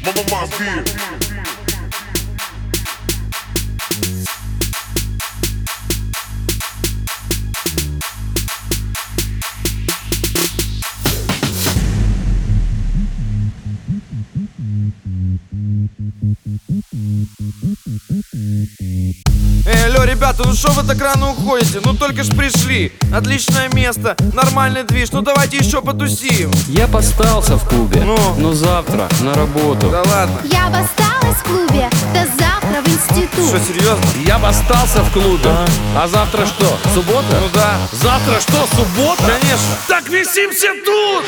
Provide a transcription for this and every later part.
Алло, ребята, ну шо вы так рано уходите? Ну только ж пришли. Отличное место, нормальный движ. Ну давайте еще потусим. Я постался в клубе, Ну? но завтра на работу. Да ладно. Я бы осталась в клубе до завтра в институт. Что, серьезно? Я бы остался в клубе. А завтра что, суббота? Ну да. Завтра что, суббота? Конечно. Так висимся тут!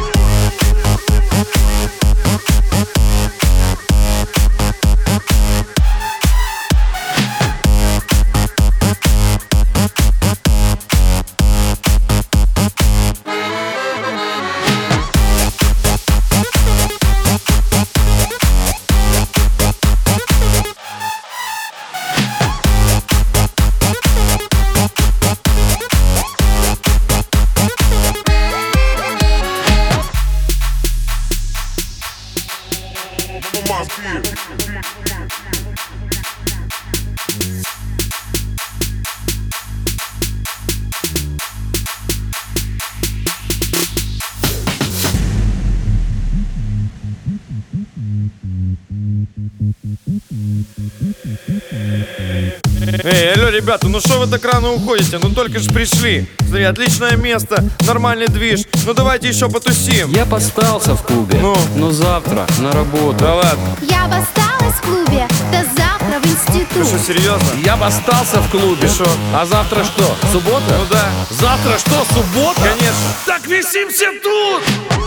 Эй, алло, ребята, ну шо вы так рано уходите? Ну только ж пришли. Смотри, отличное место, нормальный движ. Ну давайте еще потусим. Я постался в клубе, Ну? но завтра на работу. Да ладно. Я бы осталась в клубе до завтра в Ты институт. что, серьезно? Я бы остался в клубе. И шо? А завтра что, суббота? Ну да. Завтра что, суббота? Конечно. Так висимся тут!